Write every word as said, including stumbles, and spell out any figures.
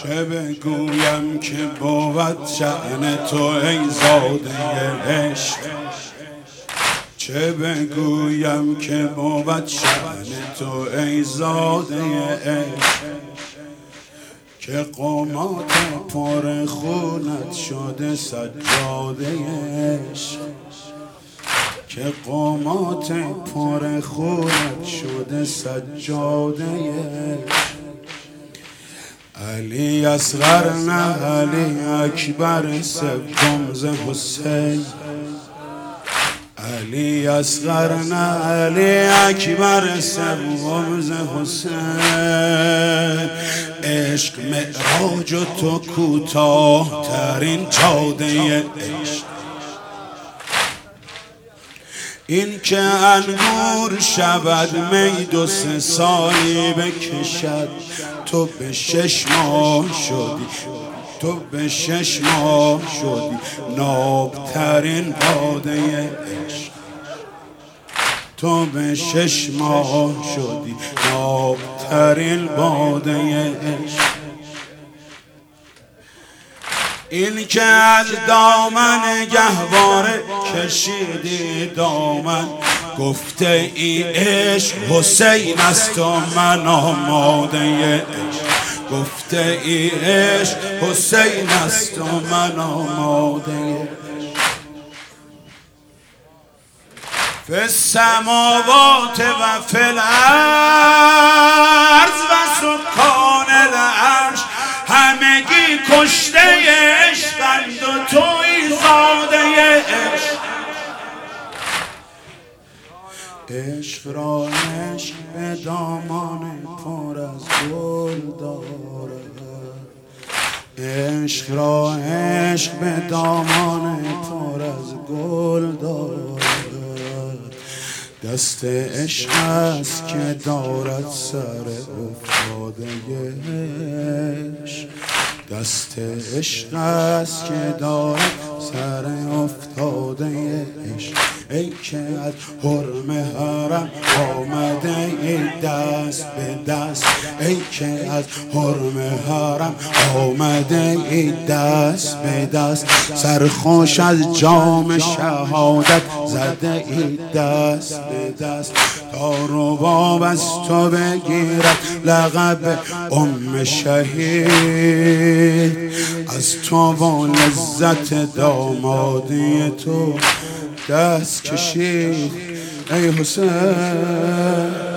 چه بگویم که بود شأن تو ای زاده عشق، چه بگویم که بود شأن تو ای زاده عشق، که قامات پر خونت شده سجاده عشق، که قامات پر خونت شده سجاده عشق. علی اصغر نه علی اکبر سوم ز حسین، علی اصغر نه علی اکبر سوم ز حسین. عشق معراج و تو کوتاه ترین جاده عشق، این که انگور شود می دو سه سالی بکشد، تو به شش ماه شدی، تو به شش ماه شدی نابترین باده عشق، تو به شش ماه شدی نابترین باده عشق. این که از دامن گهواره کشیدی دامن، گفته ای عشق حسین است و من آماده عشق، گفته ای عشق حسین است و من آماده عشق. فی السماوات و فی الارض و سکان العرش، همگی کشته عشقند و توی زاده عشق. عشق را عشق به دامان پر از گل دارد، عشق را عشق به دامان پر از گل دارد. دست عشق است که دارد سر افتاده عشق، دست عشق است که دارد سر افتاده عشق. ای که از حرم حرم آمده ای دست به دست، ای که از حرم حرم آمده ای دست به دست، سرخوش از جام شهادت زده ای دست به دست، تا رباب از تو بگیرد لقب ام شهید، از تو و لذت دامادی تو دست کشید ای حسین.